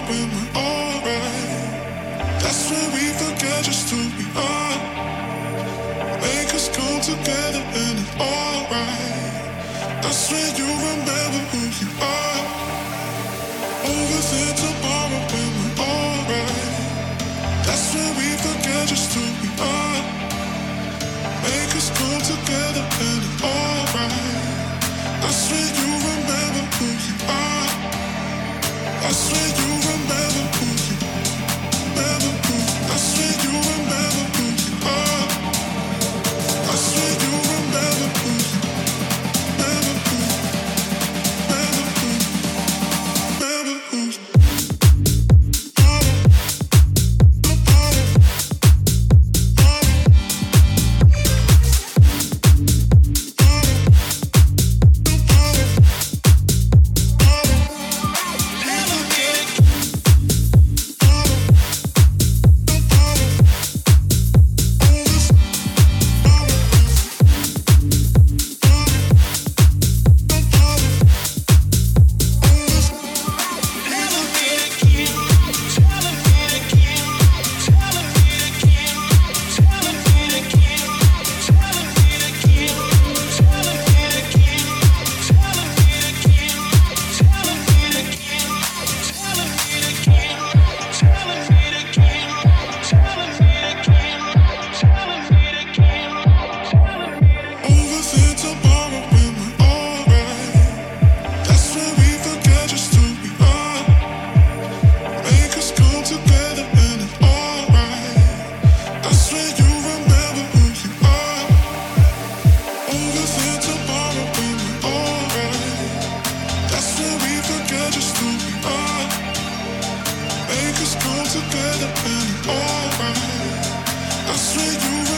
when we're alright. That's when we forget just who we are. Make us come together and it's alright. That's when you remember who you are. Overthink tomorrow when we're alright. That's when we forget just who we are. Make us come together and it's alright. That's when you remember who you are. That's when you remember who you remember who. That's when you remember who you are. That's when you remember who you remember who remember who remember who. Together and alright. That's when you